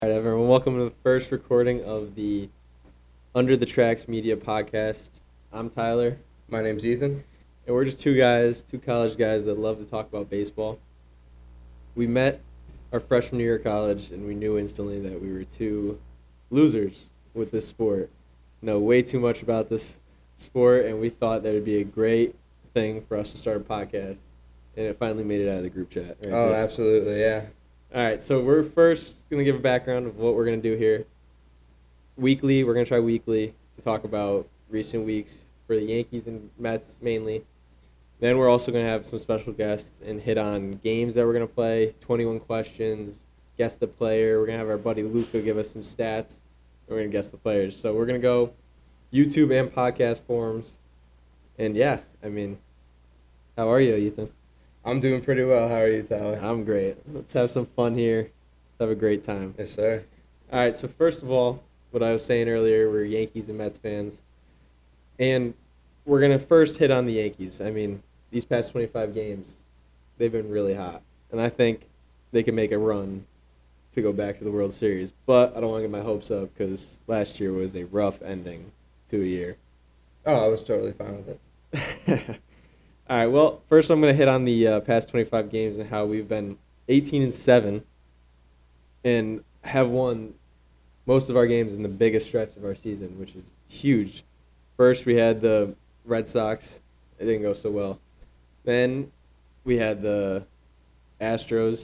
All right, everyone, welcome to the first recording of the Under the Tracks Media Podcast. I'm Tyler, My name's Ethan. and we're just two guys, two college guys that love to talk about baseball. We met our freshman year of college, and we knew instantly that we were two losers with this sport. Know way too much about this sport, and we thought that it would be a great thing for us to start a podcast, and it finally made it out of the group chat. Right Oh, there. absolutely, yeah. All right, so we're first going to give a background of what we're going to do here. Weekly, we're going to try weekly to talk about recent weeks for the Yankees and Mets mainly. Then we're also going to have some special guests and hit on games that we're going to play, 21 questions, guess the player. We're going to have our buddy Luca give us some stats, and we're going to guess the players. So we're going to go YouTube and podcast forums. And yeah, how are you, Ethan? I'm doing pretty well. How are you, Tyler? I'm great. Let's have some fun here. Let's have a great time. Yes, sir. All right, so first of all, what I was saying earlier, we're Yankees and Mets fans. And we're going to first hit on the Yankees. These past 25 games, they've been really hot. And I think they can make a run to go back to the World Series. But I don't want to get my hopes up because last year was a rough ending to a year. Oh, I was totally fine with it. All right, well, first I'm going to hit on the past 25 games and how we've been 18-7 and have won most of our games in the biggest stretch of our season, which is huge. First, we had the Red Sox. It didn't go so well. Then we had the Astros.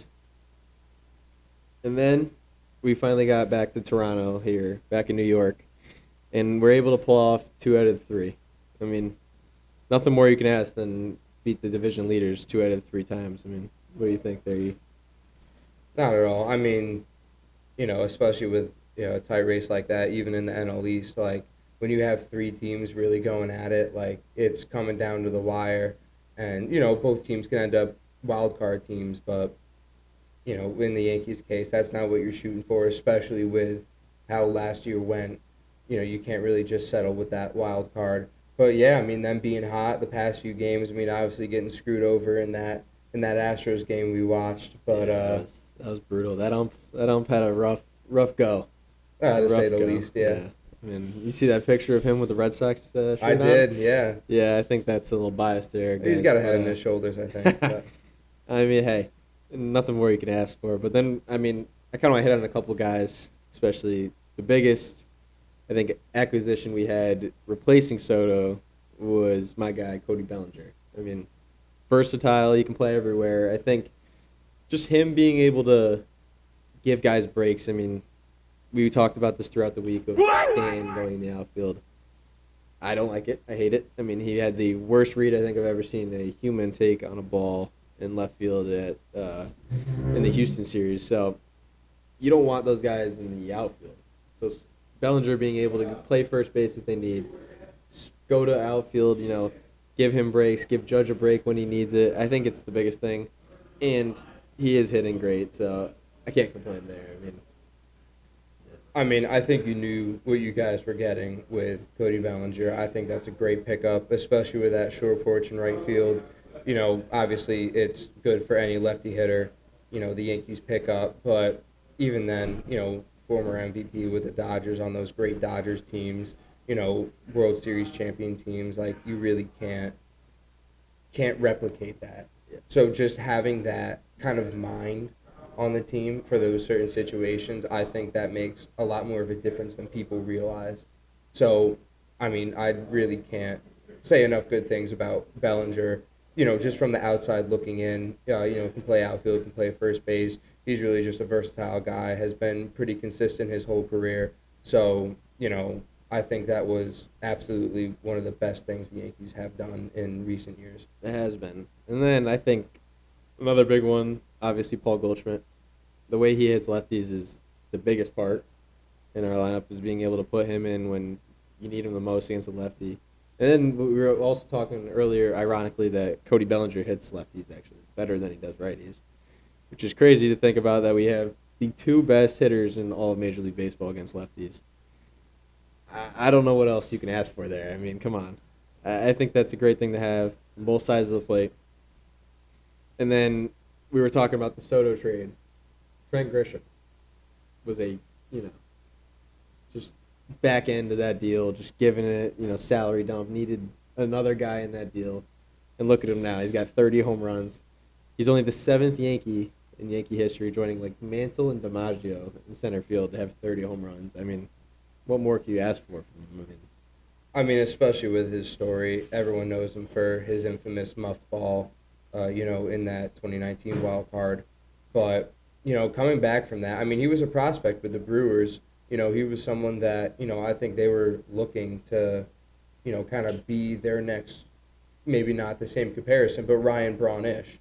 And then we finally got back to Toronto here, back in New York. And we're able to pull off 2 out of 3. Nothing more you can ask than beat the division leaders 2 out of 3 times. What do you think there? Not at all. Especially with a tight race like that, even in the NL East, when you have 3 teams really going at it, it's coming down to the wire, and both teams can end up wild card teams, but in the Yankees' case, that's not what you're shooting for, especially with how last year went. You can't really just settle with that wild card. But yeah, them being hot the past few games. Obviously getting screwed over in that Astros game we watched. But yeah, that was brutal. That ump had a rough go. To say the least, yeah. You see that picture of him with the Red Sox shirt I did, yeah. Yeah, I think that's a little biased there. Guys. He's got a head on his shoulders, I think. But. Hey, nothing more you can ask for. But then, I kind of want to hit on a couple guys, especially the biggest, I think, acquisition we had replacing Soto was my guy, Cody Bellinger. Versatile, he can play everywhere. I think just him being able to give guys breaks. We talked about this throughout the week of Stan going in the outfield. I don't like it. I hate it. He had the worst read I think I've ever seen a human take on a ball in left field in the Houston series. So you don't want those guys in the outfield. So Bellinger being able to play first base if they need, go to outfield, give him breaks, give Judge a break when he needs it. I think it's the biggest thing. And he is hitting great, so I can't complain there. I think you knew what you guys were getting with Cody Bellinger. I think that's a great pickup, especially with that short porch in right field. Obviously it's good for any lefty hitter, the Yankees pick up. But even then, former MVP with the Dodgers on those great Dodgers teams, World Series champion teams, you really can't replicate that. Yeah. So just having that kind of mind on the team for those certain situations, I think that makes a lot more of a difference than people realize. So, I really can't say enough good things about Bellinger. Just from the outside looking in, can play outfield, can play first base. He's really just a versatile guy, has been pretty consistent his whole career. So, I think that was absolutely one of the best things the Yankees have done in recent years. It has been. And then I think another big one, obviously Paul Goldschmidt. The way he hits lefties is the biggest part in our lineup, is being able to put him in when you need him the most against a lefty. And then we were also talking earlier, ironically, that Cody Bellinger hits lefties actually better than he does righties, which is crazy to think about, that we have the 2 best hitters in all of Major League Baseball against lefties. I don't know what else you can ask for there. Come on. I think that's a great thing to have on both sides of the plate. And then we were talking about the Soto trade. Trent Grisham was a you know, just back end of that deal, just giving it, salary dump. Needed another guy in that deal, and look at him now. He's got 30 home runs. He's only the seventh Yankee in Yankee history, joining like Mantle and DiMaggio in center field to have 30 home runs. I mean, what more can you ask for from him? Especially with his story, everyone knows him for his infamous muffed ball, in that 2019 wild card. But, coming back from that, I mean, he was a prospect with the Brewers. He was someone that, I think they were looking to, kind of be their next, maybe not the same comparison, but Ryan Braun-ish,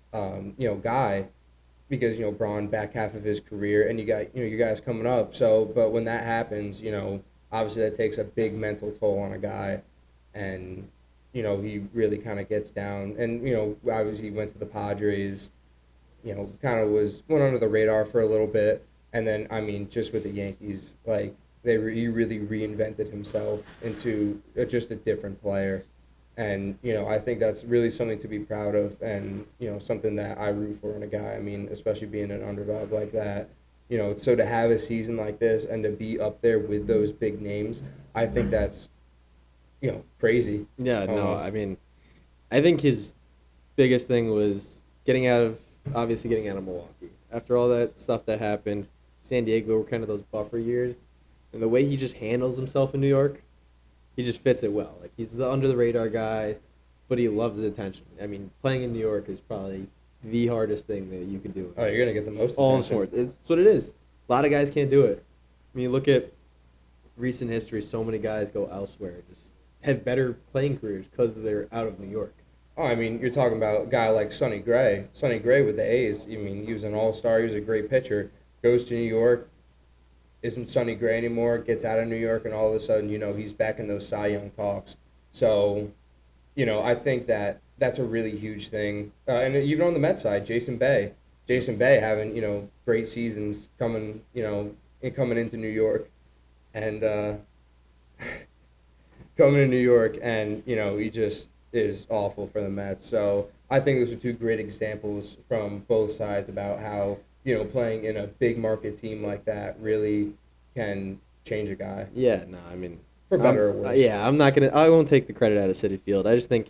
guy, because, Braun back half of his career, and you got, you guys coming up. So, but when that happens, obviously that takes a big mental toll on a guy, and he really kind of gets down. And obviously he went to the Padres, kind of went under the radar for a little bit, and then I mean just with the Yankees, like he really reinvented himself into just a different player. And I think that's really something to be proud of, and something that I root for in a guy. I mean, especially being an underdog like that. So to have a season like this and to be up there with those big names, I think that's crazy. Yeah, no, almost. I mean, I think his biggest thing was obviously getting out of Milwaukee. After all that stuff that happened, San Diego were kind of those buffer years, and the way he just handles himself in New York, he just fits it well. Like he's the under the radar guy, but he loves the attention. I mean, playing in New York is probably the hardest thing that you can do. Oh, you're gonna get the most All in attention. sports. It's what it is. A lot of guys can't do it. I mean, you look at recent history. So many guys go elsewhere, just have better playing careers because they're out of New York. Oh, I mean, you're talking about a guy like Sonny Gray. Sonny Gray with the A's. I mean, he was an all-star. He was a great pitcher. Goes to New York, isn't Sonny Gray anymore. Gets out of New York, and all of a sudden, he's back in those Cy Young talks. So, I think that that's a really huge thing. And even on the Mets side, Jason Bay. Jason Bay having great seasons coming into New York, and coming to New York, and he just is awful for the Mets. So I think those are two great examples from both sides about how playing in a big market team like that really can change a guy Yeah, no, I mean, for better or worse. yeah, I won't take the credit out of Citi Field. I just think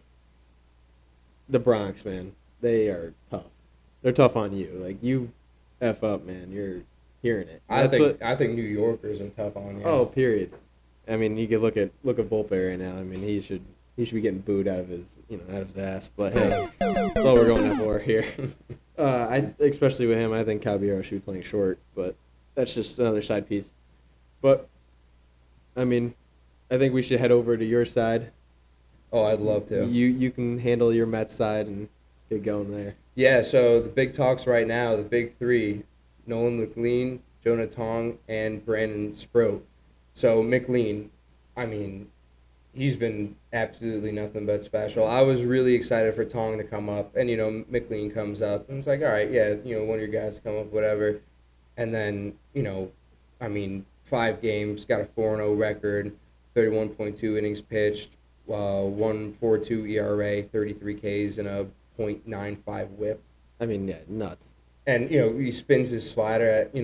the Bronx, man, they are tough. They're tough on you. Like you, f up, man. You're hearing it. I think New Yorkers are tough on you. Oh, period. I mean, you could look at Volpe right now. I mean, he should be getting booed out of his out of his ass. But hey, that's all we're going for here. Especially with him, I think Caballero should be playing short. But that's just another side piece. But I mean, I think we should head over to your side. Oh, I'd love to. You can handle your Mets side and get going there. Yeah, so the big talks right now, the big three, Nolan McLean, Jonah Tong, and Brandon Sproat. So McLean, I mean, he's been absolutely nothing but special. I was really excited for Tong to come up, and McLean comes up, and it's like, all right, yeah, one of your guys come up, whatever. And then, I mean, 5 games, got a 4-0 record, 31.2 innings pitched, 1.42 ERA, 33 Ks, and a .95 WHIP. I mean, yeah, nuts. And he spins his slider at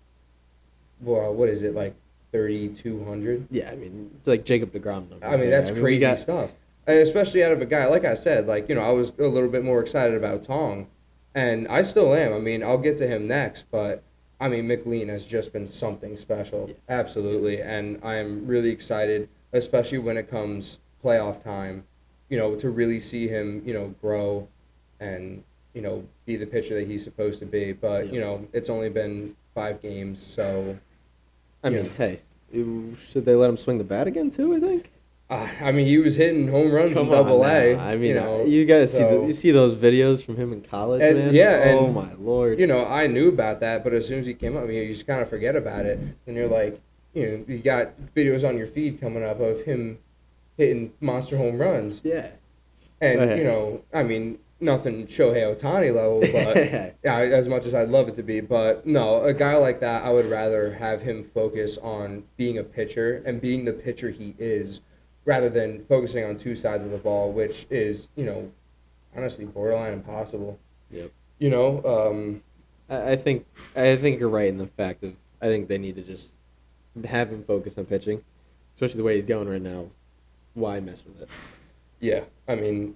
well, what is it, like 3,200? Yeah, I mean, it's like Jacob DeGrom numbers. I mean, that's crazy stuff. And especially out of a guy, like I said, like, I was a little bit more excited about Tong, and I still am. I mean, I'll get to him next, but I mean, McLean has just been something special. Yeah. Absolutely. And I am really excited, especially when it comes playoff time, to really see him, grow and, be the pitcher that he's supposed to be. But, it's only been 5 games, so. I mean, hey, should they let him swing the bat again, too, I think? I mean, he was hitting home runs in Double-A. I mean, you guys see those videos from him in college, man? Yeah. Oh, my Lord. I knew about that, but as soon as he came up, you just kind of forget about it. And you're like, you got videos on your feed coming up of him hitting monster home runs. Yeah. And, I mean, nothing Shohei Ohtani level, but as much as I'd love it to be. But, no, a guy like that, I would rather have him focus on being a pitcher and being the pitcher he is, rather than focusing on 2 sides of the ball, which is, honestly borderline impossible. Yep. I think you're right in the fact of I think they need to just have him focus on pitching, especially the way he's going right now. Why mess with it? Yeah, I mean,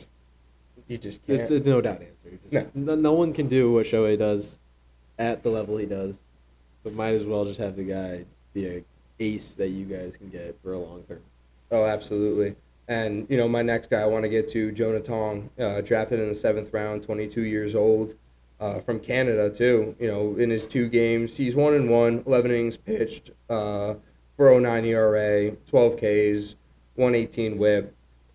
you just It's can't. a no doubt answer. No. No one can do what Shohei does at the level he does, but might as well just have the guy be a ace that you guys can get for a long term. Oh, absolutely. And my next guy I want to get to Jonah Tong, drafted in the 7th round, 22 years old, from Canada too. In his 2 games, he's 1-1, 11 innings pitched, 4.09 ERA, 12 Ks, 118 WHIP.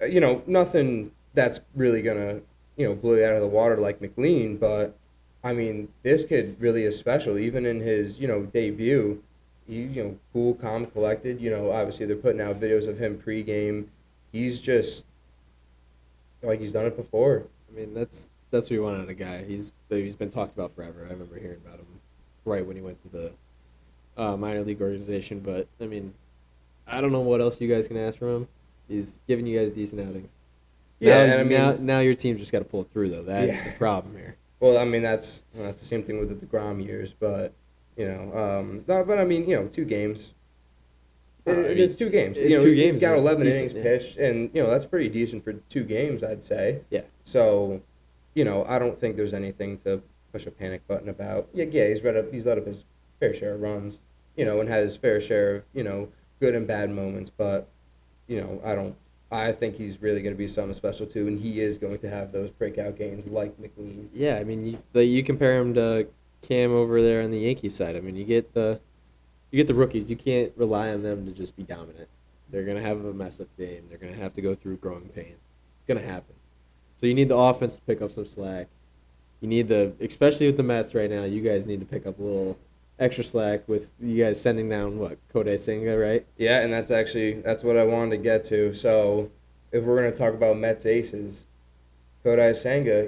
Nothing that's really gonna blow you out of the water like McLean, but I mean, this kid really is special. Even in his debut, he cool, calm, collected. Obviously they're putting out videos of him pregame. He's just like he's done it before. I mean, that's what you want out of a guy. He's been talked about forever. I remember hearing about him right when he went to the minor league organization. But I mean, I don't know what else you guys can ask from him. He's giving you guys decent outings. Yeah, Now, and I mean, now your team just got to pull it through though. That's yeah. the problem here. Well, I mean that's the same thing with the Degrom years, but no, but I mean 2 games. It's 2 games. He's got 11 innings yeah. pitched, and that's pretty decent for 2 games, I'd say. Yeah. So, I don't think there's anything to push a panic button about. Yeah, he's let up his fair share of runs, and had his fair share of good and bad moments. But I don't. I think he's really going to be something special too, and he is going to have those breakout games like McLean. Yeah, I mean, you compare him to Cam over there on the Yankees side. I mean, you get the rookies. You can't rely on them to just be dominant. They're gonna have a mess up game. They're gonna have to go through growing pains. It's gonna happen. So you need the offense to pick up some slack. You need especially with the Mets right now. You guys need to pick up a little extra slack with you guys sending down Kodai Senga, right? Yeah, and that's what I wanted to get to. So, if we're going to talk about Mets aces, Kodai Senga,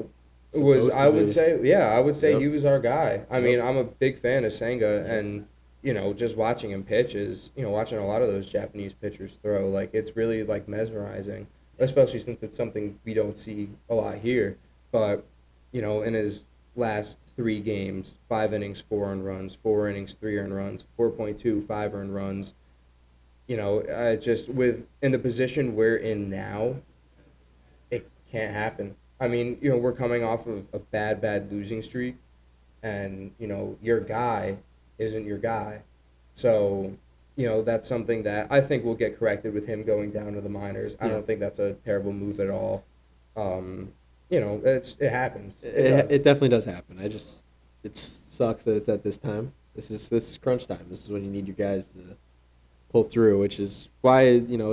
I would say Yep. he was our guy. I Yep. mean, I'm a big fan of Senga, and just watching him pitch is, watching a lot of those Japanese pitchers throw, like it's really like mesmerizing, especially since it's something we don't see a lot here. But in his last 3 games, 5 innings, 4 earned runs, 4 innings, 3 earned runs, 4.2, 5 earned runs. Just in the position we're in now, it can't happen. I mean, we're coming off of a bad losing streak, and your guy isn't your guy. So, that's something that I think will get corrected with him going down to the minors. I Yeah. don't think that's a terrible move at all. Um, it happens. It It, does. it definitely does happen. It sucks that it's at this time. This is crunch time. This is when you need your guys to pull through, which is why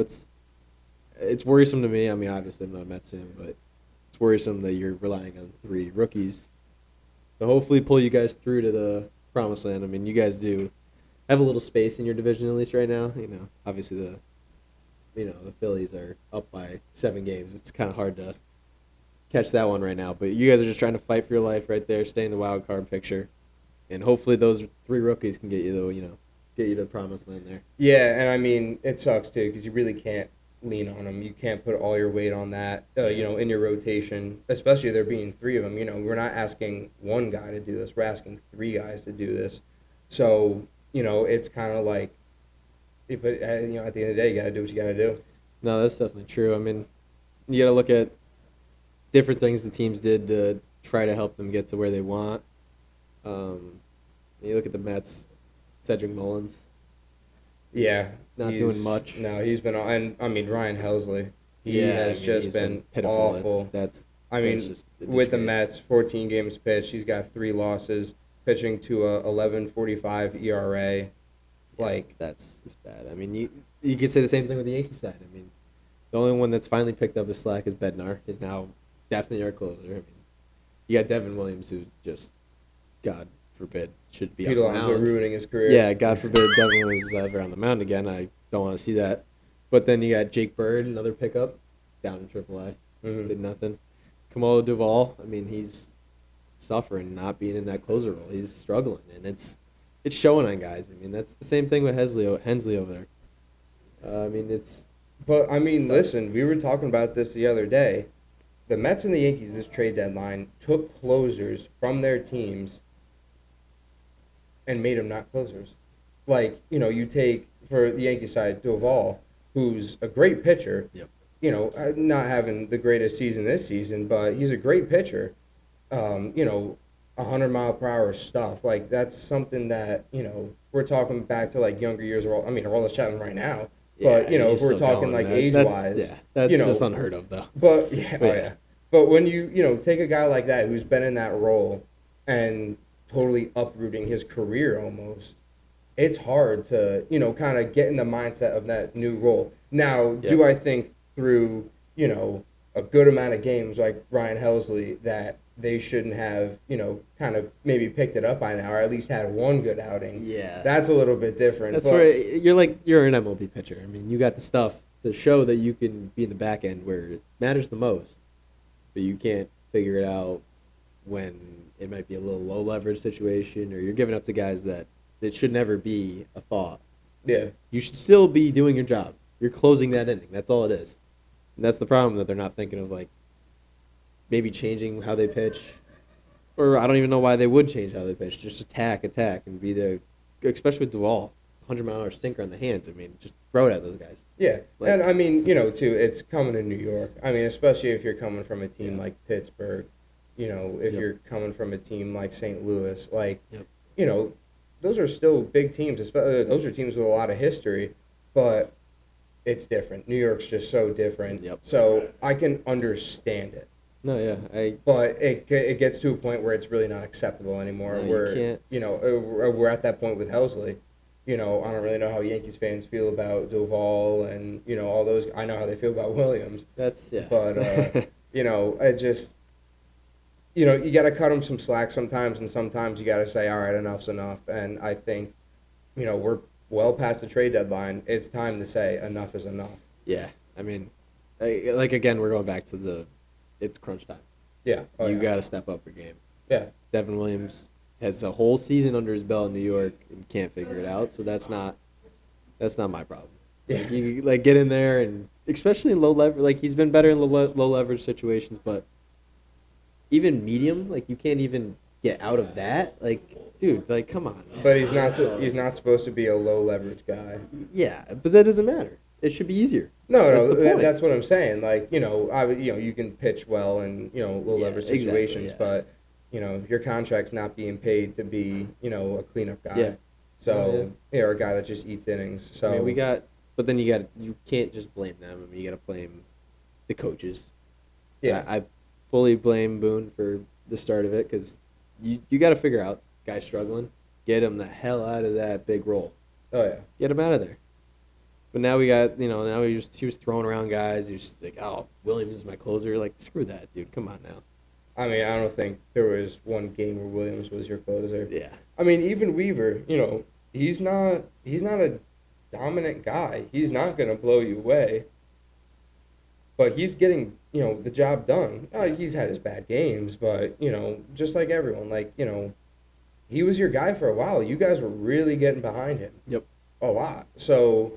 it's worrisome to me. I mean, obviously I'm not a Mets fan, but it's worrisome that you're relying on 3 rookies to hopefully pull you guys through to the promised land. I mean, you guys do have a little space in your division at least right now. Obviously the Phillies are up by 7 games. It's kind of hard to catch that one right now, but you guys are just trying to fight for your life right there, stay in the wild card picture, and hopefully those 3 rookies can get you get you to the promised land there. Yeah, and I mean, it sucks too because you really can't lean on them. You can't put all your weight on that, in your rotation, especially there being 3 of them. We're not asking one guy to do this, we're asking 3 guys to do this. So, it's kind of like, but, at the end of the day, you got to do what you got to do. No, that's definitely true. I mean, you got to look at different things the teams did to try to help them get to where they want. You look at the Mets, Cedric Mullins. He's Yeah, not doing much. No, he's been, and I mean, Ryan Helsley, he has just he's been pitiful. awful. I That's mean, just a with the disgrace. Mets, 14 games pitched, he's got 3 losses, pitching to a 11.45 ERA. Like, That's just bad. I mean, you could say the same thing with the Yankees side. I mean, the only one that's finally picked up his slack is Bednar. He's now definitely our closer. I mean, you got Devin Williams, who just, God forbid, should be Pete on the Alonso mound. ruining his career. Yeah, God forbid Devin Williams is ever on the mound again. I don't want to see that. But then you got Jake Bird, another pickup, down in AAA. Mhm. Did nothing. Kamala Duvall, I mean, he's suffering not being in that closer role. He's struggling, and it's showing on guys. I mean, that's the same thing with Hensley over there. I mean, it's But I mean, Stuff. listen, we were talking about this the other day. The Mets and the Yankees this trade deadline took closers from their teams and made them not closers. Like, you take for the Yankee side Doval, who's a great pitcher. Yep. Not having the greatest season this season, but he's a great pitcher. 100 mile per hour stuff. Like that's something that we're talking back to like younger years. Aroldis Chapman right now. Yeah, But he's if we're still talking going. like age wise, That's just unheard of though. But yeah, But oh yeah. But when you take a guy like that who's been in that role and totally uprooting his career almost, it's hard to kind of get in the mindset of that new role. Now, do I think through a good amount of games like Ryan Helsley that they shouldn't have kind of maybe picked it up by now or at least had one good outing? Yeah, That's a little bit different. that's but, where you're an MLB pitcher. I mean, you got the stuff to show that you can be in the back end where it matters the most, but you can't figure it out when it might be a little low leverage situation or you're giving up to guys that it should never be a thought. Yeah. You should still be doing your job. You're closing that inning. That's all it is. And that's the problem that they're not thinking of, like, maybe changing how they pitch. Or I don't even know why they would change how they pitch. Just attack, and be the, especially with Duvall, 100-mile-an-hour sinker on the hands. I mean, just throw it at those guys. Yeah, Like, and I mean, too, it's coming to New York. I mean, especially if you're coming from a team like Pittsburgh, if you're coming from a team like St. Louis, like, those are still big teams. Those are teams with a lot of history, but it's different. New York's just so different. Yep. So I can understand it. No, yeah, But it gets to a point where it's really not acceptable anymore. No, you where can't. We're at that point with Helsley. I don't really know how Yankees fans feel about Doval and all those. I know how they feel about Williams. That's yeah. But I just you got to cut them some slack sometimes, and sometimes you got to say, all right, enough's enough. And I think we're well past the trade deadline. It's time to say enough is enough. Yeah, I mean, like again, we're going back to it's crunch time. Yeah. You got to step up your game. Yeah. Devin Williams has a whole season under his belt in New York and can't figure it out. So that's not my problem. Yeah. Like, you get in there and especially in low leverage. Like he's been better in low leverage situations, but even medium, like you can't even get out of that. Like, dude, like come on. Man. But he's not supposed to be a low leverage guy. Yeah, but that doesn't matter. It should be easier. No, that's what I'm saying. Like, you can pitch well in, low leverage situations, exactly, but, your contract's not being paid to be, a cleanup guy. Yeah. So, or a guy that just eats innings. So I mean, but then you can't just blame them. I mean, you got to blame the coaches. Yeah. I fully blame Boone for the start of it because you got to figure out guys struggling, get him the hell out of that big role. Oh yeah. Get him out of there. But now we got, now he was throwing around guys. He was just like, oh, Williams is my closer. Like, screw that, dude. Come on now. I mean, I don't think there was one game where Williams was your closer. Yeah. I mean, even Weaver, he's not a dominant guy. He's not going to blow you away. But he's getting, the job done. He's had his bad games, but, just like everyone, like, he was your guy for a while. You guys were really getting behind him. Yep. A lot. So,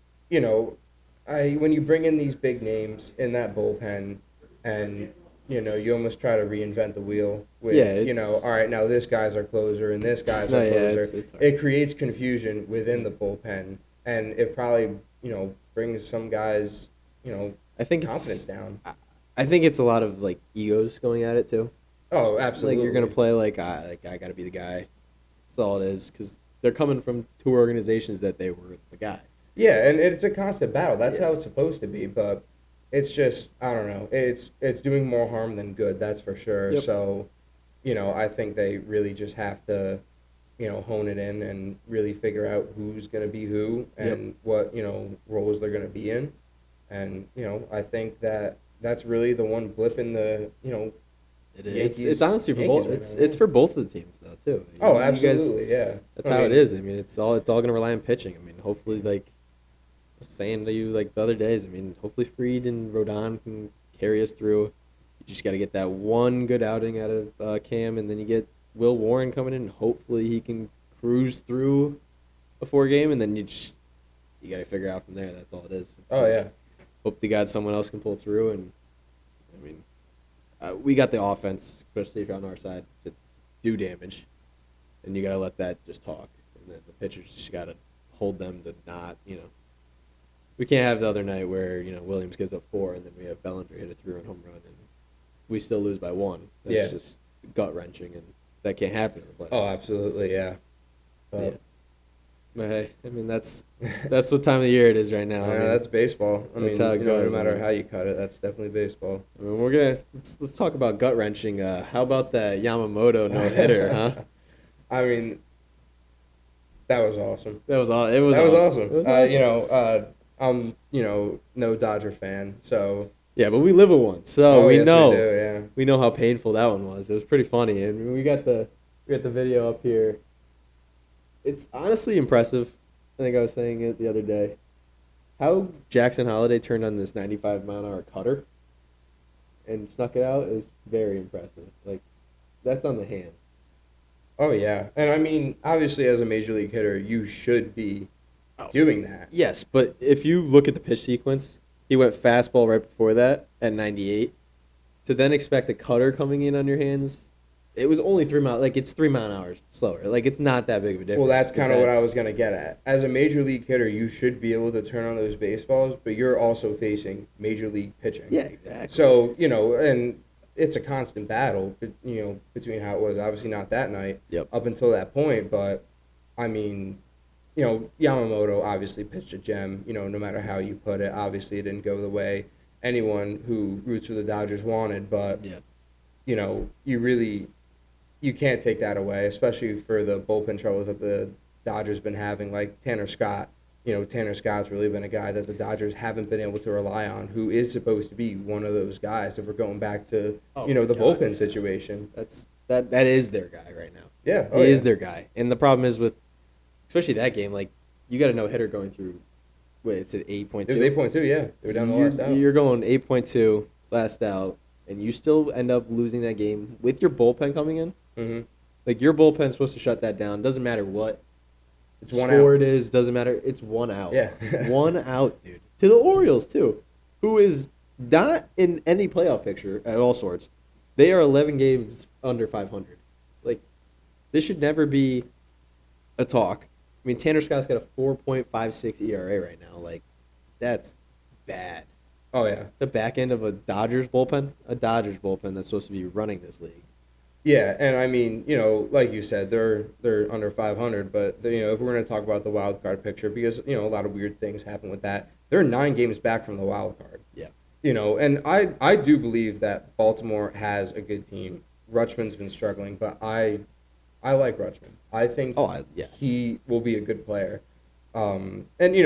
when you bring in these big names in that bullpen and, you almost try to reinvent the wheel with, all right, now this guy's our closer and this guy's our closer. It creates confusion within the bullpen, and it probably, brings some guys, I think confidence down. I think it's a lot of, like, egos going at it, too. Oh, absolutely. Like, you're going to play I got to be the guy. That's all it is, because they're coming from two organizations that they were the guy. Yeah, and it's a constant battle. That's how it's supposed to be, but it's just, I don't know. It's doing more harm than good, that's for sure. Yep. So, I think they really just have to, hone it in and really figure out who's going to be who and what, roles they're going to be in. And, I think that's really the one blip in the, It's honestly for both. It's for both of the teams though too. Oh, absolutely, yeah. That's how it is. I mean, it's all going to rely on pitching. I mean, hopefully, like I was saying to you like the other days. I mean, hopefully Fried and Rodon can carry us through. You just got to get that one good outing out of Cam, and then you get Will Warren coming in. Hopefully, he can cruise through a 4-game, and then you got to figure out from there. That's all it is. Yeah. Hope to God someone else can pull through, and I mean. We got the offense, especially if you're on our side, to do damage. and you got to let that just talk. And then the pitchers just got to hold them to not, we can't have the other night where, Williams gives up 4 and then we have Bellinger hit a 3-run home run and we still lose by 1. That's just gut-wrenching, and that can't happen in the playoffs. Oh, absolutely, yeah. Yeah. But hey, I mean, that's what time of year it is right now. I mean, that's baseball. I that's mean, how it goes. no matter how you cut it, that's definitely baseball. I mean, let's talk about gut wrenching. How about that Yamamoto no hitter, huh? I mean, that was awesome. That was all. It was. That was awesome. awesome. It was awesome. I'm no Dodger fan, so Yeah, but we live with one, so we yes, know. We do, yeah. We know how painful that one was. It was pretty funny, and we got the video up here. It's honestly impressive. I think I was saying it the other day. How Jackson Holliday turned on this 95-mile-an-hour cutter and snuck it out is very impressive. Like, that's on the hand. Oh yeah, and I mean, obviously, as a major league hitter, you should be doing that. Yes, but if you look at the pitch sequence, he went fastball right before that at 98. To then expect a cutter coming in on your hands, it was only 3 miles. Like, it's 3 mile an hour slower. Like, it's not that big of a difference. Well, that's kind of what I was gonna get at. As a major league hitter, you should be able to turn on those baseballs, but you're also facing major league pitching. Yeah, exactly. So and it's a constant battle, between how it was. Obviously, not that night. Yep. Up until that point, but I mean, Yamamoto obviously pitched a gem. No matter how you put it, obviously it didn't go the way anyone who roots for the Dodgers wanted, but Yeah. You can't take that away, especially for the bullpen troubles that the Dodgers been having, like Tanner Scott. Tanner Scott's really been a guy that the Dodgers haven't been able to rely on, who is supposed to be one of those guys if we're going back to, the bullpen situation. That is their guy right now. Yeah. He is their guy. And the problem is with, especially that game, like, you got a no-hitter going through, it's at 8.2? It was 8.2, yeah. They were down the last out. You're going 8.2, last out, and you still end up losing that game with your bullpen coming in. Mm-hmm. Like, your bullpen's supposed to shut that down. Doesn't matter what it's one score out. It is. Doesn't matter. It's 1 out. Yeah. 1 out, dude. To the Orioles, too, who is not in any playoff picture at all sorts. They are 11 games under 500. Like, this should never be a talk. I mean, Tanner Scott's got a 4.56 ERA right now. Like, that's bad. Oh, yeah. The back end of a Dodgers bullpen that's supposed to be running this league. Yeah, and I mean, like you said, they're under 500, but if we're going to talk about the wild card picture, because a lot of weird things happen with that, they're 9 games back from the wild card. Yeah. And I do believe that Baltimore has a good team. Rutschman's been struggling, but I like Rutschman. I think he will be a good player. And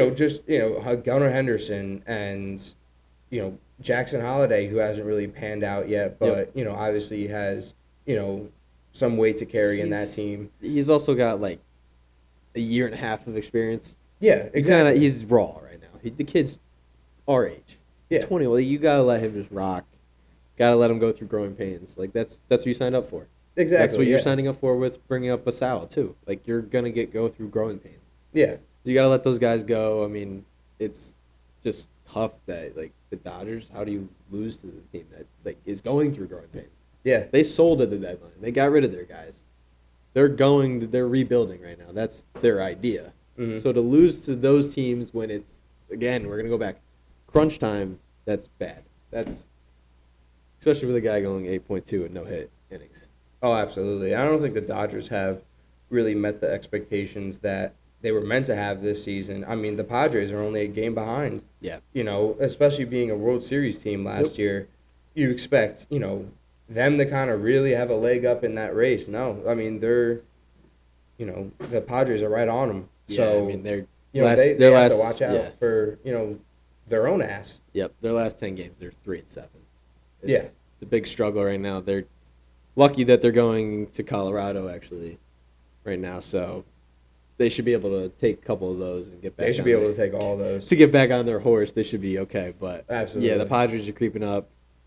Gunnar Henderson and Jackson Holliday, who hasn't really panned out yet, but obviously has some weight to carry in that team. He's also got like a year and a half of experience. Yeah, exactly. He's raw right now. The kid's our age. He's 20. Well, you gotta let him just rock. Gotta let him go through growing pains. Like that's what you signed up for. Exactly. That's what you're signing up for with bringing up Basal too. Like you're gonna go through growing pains. Yeah. You gotta let those guys go. I mean, it's just tough that like the Dodgers. How do you lose to the team that like is going through growing pains? Yeah. They sold at the deadline. They got rid of their guys. They're rebuilding right now. That's their idea. Mm-hmm. So to lose to those teams when it's, again, we're going to go back, crunch time, that's bad. That's, especially with a guy going 8.2 and no hit innings. Oh, absolutely. I don't think the Dodgers have really met the expectations that they were meant to have this season. I mean, the Padres are only a game behind. Yeah. Especially being a World Series team last year, you expect, them to kind of really have a leg up in that race. No, I mean they're, the Padres are right on them. Yeah, so I mean they have to watch out for their own ass. Yep, their last 10 games they're 3-7. It's a big struggle right now. They're lucky that they're going to Colorado actually, right now. So they should be able to take a couple of those and get back. They should be able to take all those to get back on their horse. They should be okay. But absolutely, yeah, the Padres are creeping up.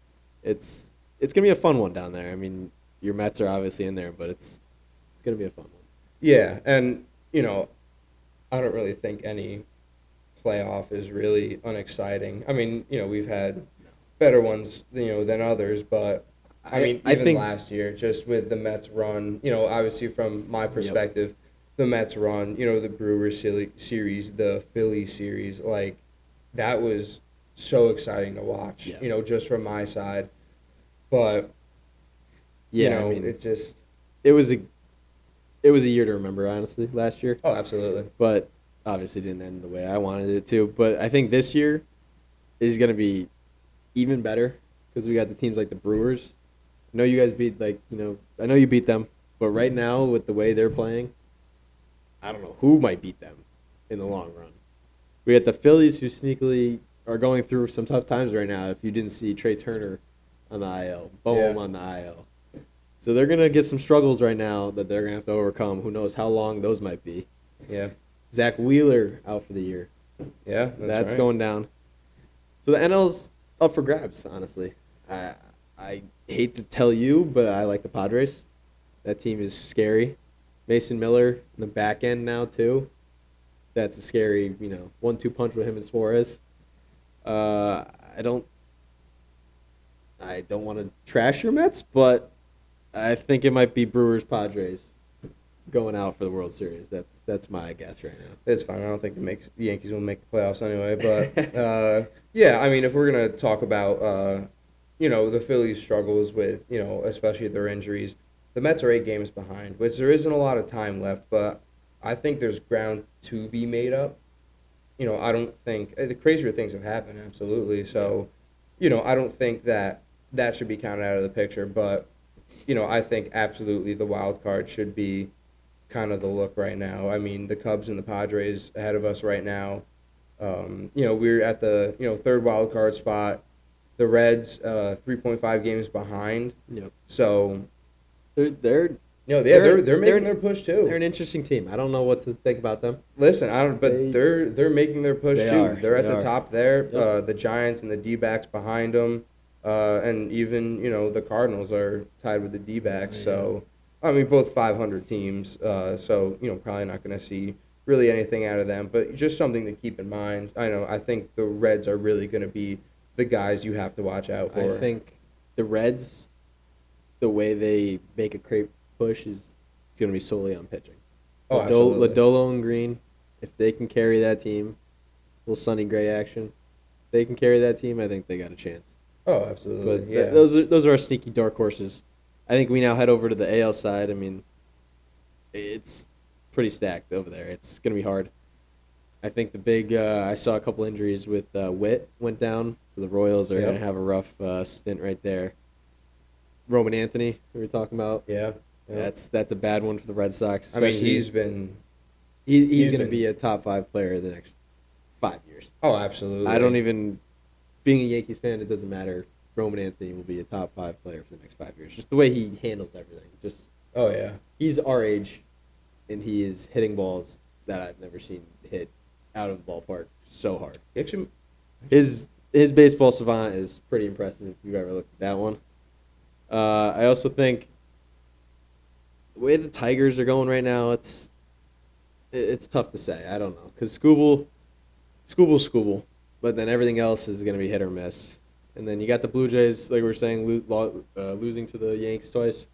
It's gonna be a fun one down there. I mean, your Mets are obviously in there, but it's gonna be a fun one. Yeah, and I don't really think any playoff is really unexciting. I mean, we've had better ones, than others, but I mean, I even think last year, just with the Mets run, obviously from my yep. perspective, the Mets run, the Brewers series, the Phillies series, like that was so exciting to watch, Yeah. just from my side. But, Yeah, I mean, it just, it was a it was a year to remember, honestly, last year. oh, absolutely. But obviously didn't end the way I wanted it to. But I think this year is going to be even better because we got the teams like the Brewers. I know you guys beat I know you beat them, but right now with the way they're playing, I don't know who might beat them in the long run. We got the Phillies who sneakily are going through some tough times right now. If you didn't see Trey Turner on the IL, Yeah. Bohm on the IL, so they're gonna get some struggles right now that they're gonna have to overcome. Who knows how long those might be? Yeah. Zach Wheeler out for the year, Yeah, so that's that's right. going down. So the NL's up for grabs. Honestly, I hate to tell you, but I like the Padres. That team is scary. Mason Miller in the back end now too. That's a scary 1-2 punch with him and Suarez. Uh, I don't I don't want to trash your Mets, but I think it might be Brewers Padres going out for the World Series. That's my guess right It's fine. I don't think the Yankees will make the playoffs anyway. But now. yeah, I mean, if we're gonna talk about the Phillies' struggles with especially their injuries, the Mets are 8 games behind, which there isn't a lot of time left. But I think there's ground to be made up. I don't think the crazier things have happened, absolutely. So, I don't think that should be counted out of the picture. But I think absolutely the wild card should be kind of the look right now. I mean, the Cubs and the Padres ahead of us right now. We're at the third wild card spot. The Reds 3.5 games behind. Yep. So They're yeah, they're they're they're making their push they're too. an interesting team. I don't know what to think about them. Listen, I don't, but They they're making their push they too. are. They're at They the are. top there. Yep. The Giants and the D-backs behind them, and even the Cardinals are tied with the D-backs. Yeah. So I mean, both 500 teams. So probably not going to see really anything out of them. But just something to keep in mind. I think the Reds are really going to be the guys you have to watch out for. I think the Reds, the way they make a great push is going to be solely on pitching. Oh, absolutely. Lodolo and Green, if they can carry that team, little Sonny Gray action, if they can carry that team, I think they got a chance. Oh, absolutely. But Yeah. those are our sneaky dark horses. I think we now head over to the AL side. I mean, it's pretty stacked over there. It's going to be hard. I think the big I saw a couple injuries with Witt went down, so the Royals are Yep. going to have a rough stint right there. Roman Anthony, we were talking about. Yeah. That's a bad one for the Red Sox. I mean, Especially he's he's going to been- be a top 5 player the next 5 years. Oh, absolutely. I don't even being a Yankees fan, it doesn't matter. Roman Anthony will be a top 5 player for the next 5 years. Just the way he handles everything. Just Oh yeah. he's our age, and he is hitting balls that I've never seen hit out of the ballpark so hard. Actually, His baseball savant is pretty impressive if you've ever looked at that one. I also think the way the Tigers are going right now, it's tough to say. I don't know because Scooble, but then everything else is going to be hit or miss. And then you got the Blue Jays, like we were saying, losing to the Yanks twice.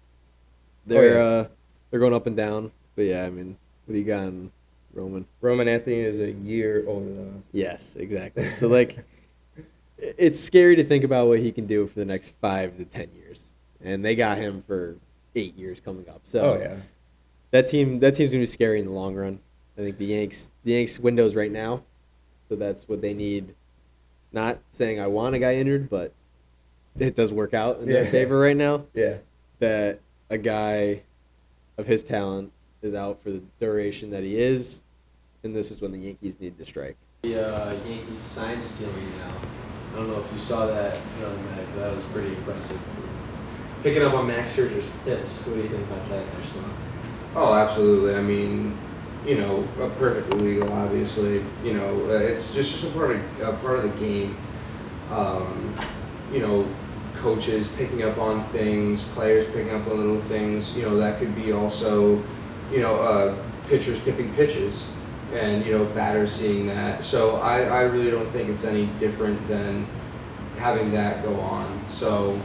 They're going up and down. But yeah, I mean, what do you got on Roman? Roman Anthony is a year older than us. Yes, exactly. So like, it's scary to think about what he can do for the next 5 to 10 years, and they got him for 8 years coming up. So Oh yeah. that team's gonna be scary in the long run. I think the Yanks window's right now, so that's what they need. Not saying I want a guy injured, but it does work out in their Yeah. favor right now. Yeah. That a guy of his talent is out for the duration that he is, and this is when the Yankees need to strike. The Yankees sign stealing now. I don't know if you saw that the other night, but that was pretty impressive. Picking up on Max Scherzer's tips. What do you think about that, there, Sloan? Oh, absolutely. I mean, perfectly legal, obviously. It's just a part of the game. Coaches picking up on things, players picking up on little things. That could be also, pitchers tipping pitches, and batters seeing that. So I really don't think it's any different than having that go on. So,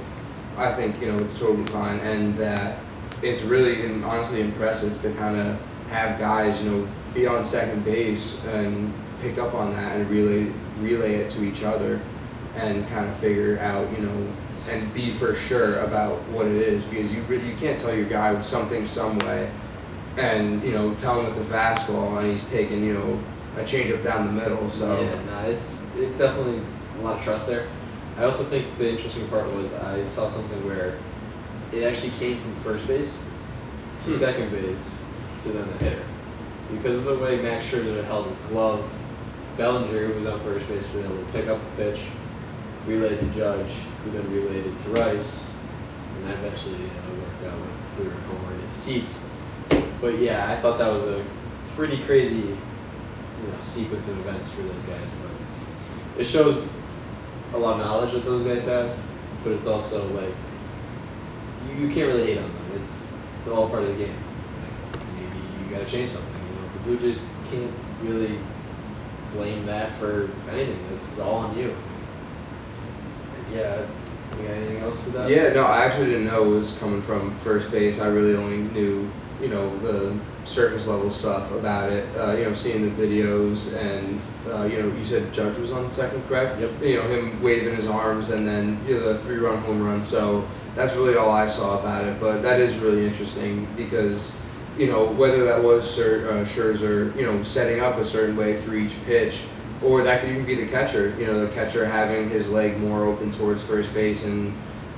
I think it's totally fine, and that it's really and honestly impressive to kind of have guys be on second base and pick up on that and relay it to each other, and kind of figure out and be for sure about what it is, because you can't tell your guy something some way and tell him it's a fastball and he's taking a changeup down the middle. So yeah, no, it's definitely a lot of trust there. I also think the interesting part was I saw something where it actually came from first base to second base to then the hitter. Because of the way Max Scherzer held his glove, Bellinger, who was on first base, was able to pick up the pitch, relay it to Judge, who then relayed it to Rice, and that eventually worked out with 3 home run in seats. But yeah, I thought that was a pretty crazy sequence of events for those guys. But it shows a lot of knowledge that those guys have, but it's also like you can't really hate on them. It's all part of the game. Like, maybe you got to change something. The Blue Jays can't really blame that for anything. It's all on you. Yeah. You got anything else for that? Yeah, no, I actually didn't know it was coming from first base. I really only knew the surface level stuff about it. Seeing the videos and you said Judge was on second, correct? Yep. Him waving his arms and then the 3-run home run. So that's really all I saw about it. But that is really interesting because whether that was Scherzer setting up a certain way for each pitch, or that could even be the catcher. The catcher having his leg more open towards first base and.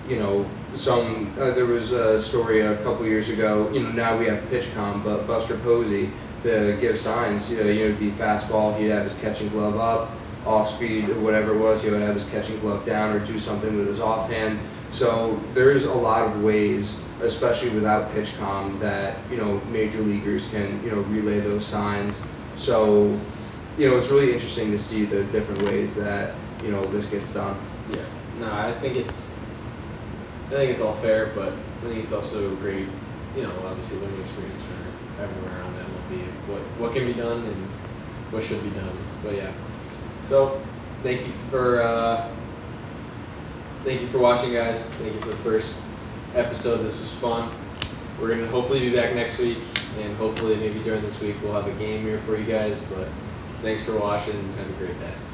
There was a story a couple years ago. Now we have PitchCom, but Buster Posey to give signs. It'd be fastball. He'd have his catching glove up, off speed, or whatever it was. He would have his catching glove down or do something with his offhand. So there's a lot of ways, especially without PitchCom, that major leaguers can relay those signs. So it's really interesting to see the different ways that this gets done. Yeah. No, I think it's all fair, but I think it's also a great, obviously learning experience for everyone around MLB. What can be done and what should be done. But yeah. So thank you for watching, guys. Thank you for the first episode. This was fun. We're gonna hopefully be back next week, and hopefully maybe during this week we'll have a game here for you guys. But thanks for watching. Have a great day.